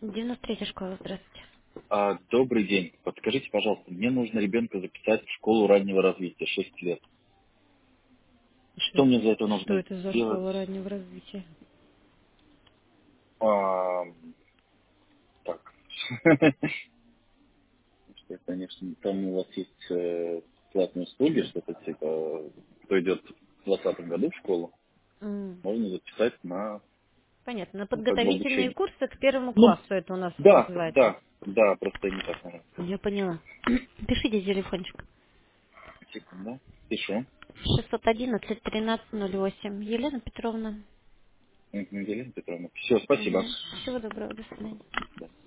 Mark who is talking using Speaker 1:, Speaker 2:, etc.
Speaker 1: 93-я школа, здравствуйте.
Speaker 2: Добрый день. Подскажите, пожалуйста, мне нужно ребенка записать в школу раннего развития, 6 лет.
Speaker 1: Что,
Speaker 2: Что мне за это
Speaker 1: что
Speaker 2: нужно
Speaker 1: это за
Speaker 2: сделать?
Speaker 1: школа раннего развития?
Speaker 2: А, так. Что, конечно, там у вас есть платные услуги, что-то типа, кто идет в 2020 году в школу,
Speaker 1: М,
Speaker 2: можно записать на,
Speaker 1: Понятно. На
Speaker 2: ну, как бы
Speaker 1: подготовительные
Speaker 2: обучение.
Speaker 1: курсы к первому
Speaker 2: Ну,
Speaker 1: классу это у нас
Speaker 2: да,
Speaker 1: называется.
Speaker 2: да, да, просто я не так, наверное, сказал.
Speaker 1: Я поняла. Пишите телефончик.
Speaker 2: Секунду. Пишу.
Speaker 1: 611-1308. Елена Петровна.
Speaker 2: Елена Петровна. Все, спасибо.
Speaker 1: Всего доброго, до свидания.
Speaker 2: Да.